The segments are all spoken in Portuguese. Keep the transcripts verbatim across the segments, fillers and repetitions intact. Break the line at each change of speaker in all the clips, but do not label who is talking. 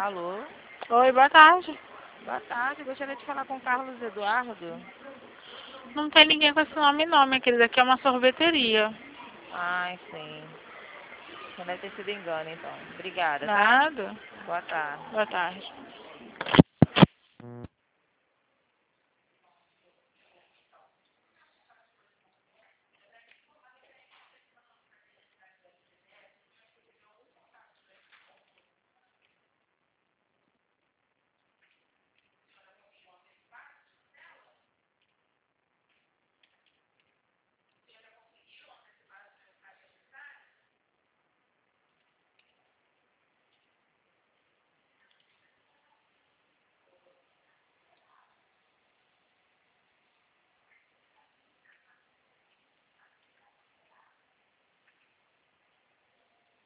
Alô?
Oi, boa tarde.
Boa tarde, gostaria de falar com o Carlos Eduardo.
Não tem ninguém com esse nome não, minha querida. Aqui é uma sorveteria.
Ai, sim. Então deve ter sido engano, então. Obrigada, tá?
Nada.
Boa tarde.
Boa tarde.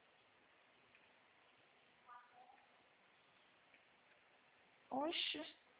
Oxe.